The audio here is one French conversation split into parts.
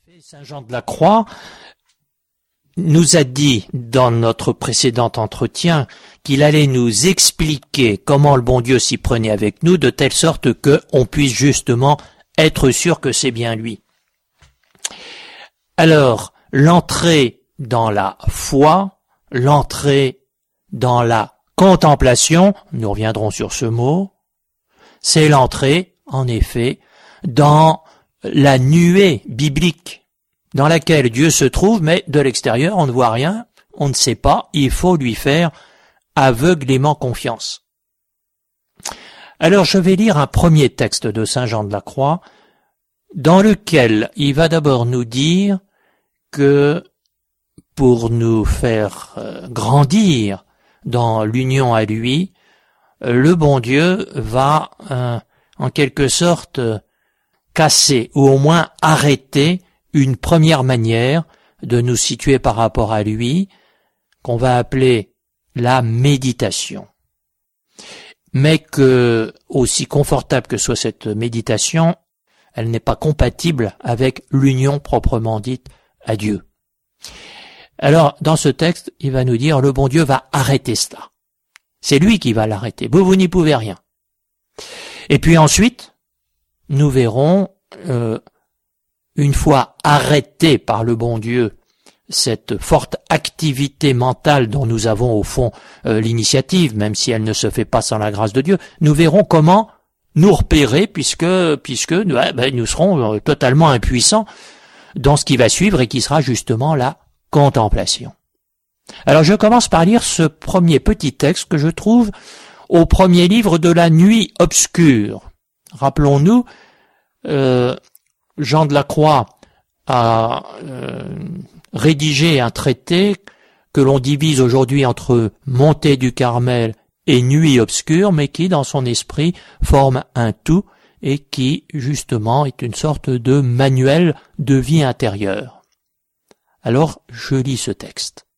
effet, Saint Jean de la Croix nous a dit dans notre précédent entretien qu'il allait nous expliquer comment le bon Dieu s'y prenait avec nous de telle sorte qu'on puisse justement être sûr que c'est bien lui. Alors, l'entrée dans la foi, l'entrée dans la contemplation, nous reviendrons sur ce mot, c'est l'entrée, en effet, dans la nuée biblique dans laquelle Dieu se trouve, mais de l'extérieur, on ne voit rien, on ne sait pas, il faut lui faire aveuglément confiance. Alors je vais lire un premier texte de Saint Jean de la Croix, dans lequel il va d'abord nous dire que pour nous faire grandir dans l'union à lui, le bon Dieu va en quelque sorte casser ou au moins arrêter une première manière de nous situer par rapport à lui, qu'on va appeler la méditation. Mais que, aussi confortable que soit cette méditation, elle n'est pas compatible avec l'union proprement dite à Dieu. Alors, dans ce texte, il va nous dire, le bon Dieu va arrêter cela. C'est lui qui va l'arrêter. Vous n'y pouvez rien. Et puis ensuite, nous verrons, une fois arrêté par le bon Dieu, cette forte activité mentale dont nous avons au fond l'initiative, même si elle ne se fait pas sans la grâce de Dieu, nous verrons comment nous repérer puisque nous serons totalement impuissants dans ce qui va suivre et qui sera justement la contemplation. Alors je commence par lire ce premier petit texte que je trouve au premier livre de la Nuit obscure. Rappelons-nous, Jean de la Croix a rédigé un traité que l'on divise aujourd'hui entre Montée du Carmel et Nuit obscure, mais qui, dans son esprit, forme un tout et qui, justement, est une sorte de manuel de vie intérieure. Alors, je lis ce texte.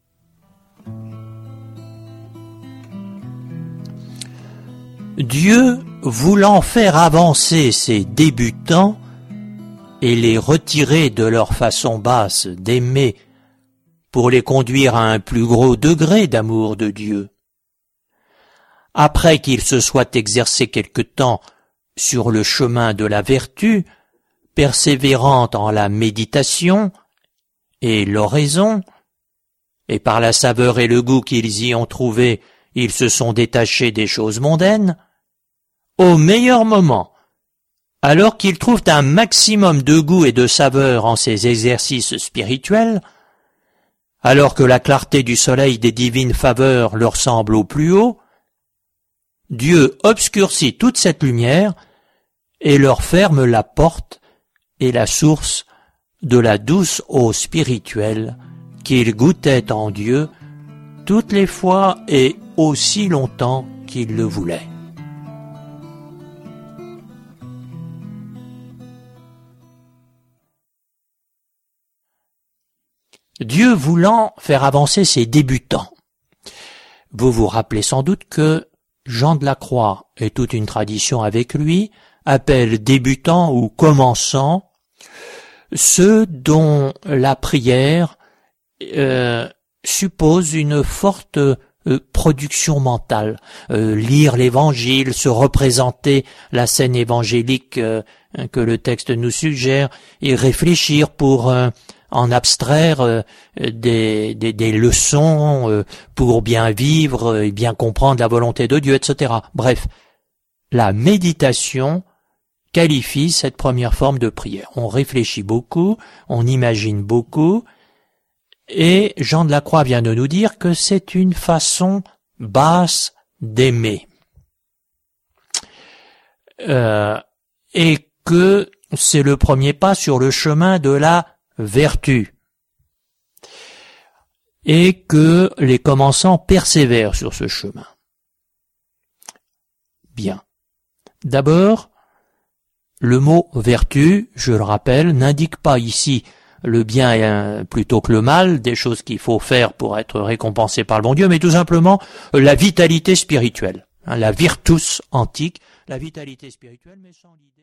Dieu, voulant faire avancer ses débutants et les retirer de leur façon basse d'aimer pour les conduire à un plus gros degré d'amour de Dieu, après qu'ils se soient exercés quelque temps sur le chemin de la vertu, persévérant en la méditation et l'oraison, et par la saveur et le goût qu'ils y ont trouvé, ils se sont détachés des choses mondaines, au meilleur moment, alors qu'ils trouvent un maximum de goût et de saveur en ces exercices spirituels, alors que la clarté du soleil des divines faveurs leur semble au plus haut, Dieu obscurcit toute cette lumière et leur ferme la porte et la source de la douce eau spirituelle qu'ils goûtaient en Dieu toutes les fois et aussi longtemps qu'ils le voulaient. Dieu voulant faire avancer ses débutants. Vous vous rappelez sans doute que Jean de la Croix et toute une tradition avec lui appelle débutants ou commençants ceux dont la prière suppose une forte production mentale, lire l'évangile, se représenter la scène évangélique que le texte nous suggère et réfléchir pour en abstraire des leçons pour bien vivre et bien comprendre la volonté de Dieu, etc. Bref, la méditation qualifie cette première forme de prière. On réfléchit beaucoup, on imagine beaucoup, et Jean de la Croix vient de nous dire que c'est une façon basse d'aimer. Et que c'est le premier pas sur le chemin de la vertu. Et que les commençants persévèrent sur ce chemin. Bien. D'abord, le mot vertu, je le rappelle, n'indique pas ici le bien plutôt que le mal, des choses qu'il faut faire pour être récompensé par le bon Dieu, mais tout simplement la vitalité spirituelle, la virtus antique, la vitalité spirituelle, mais sans l'idée.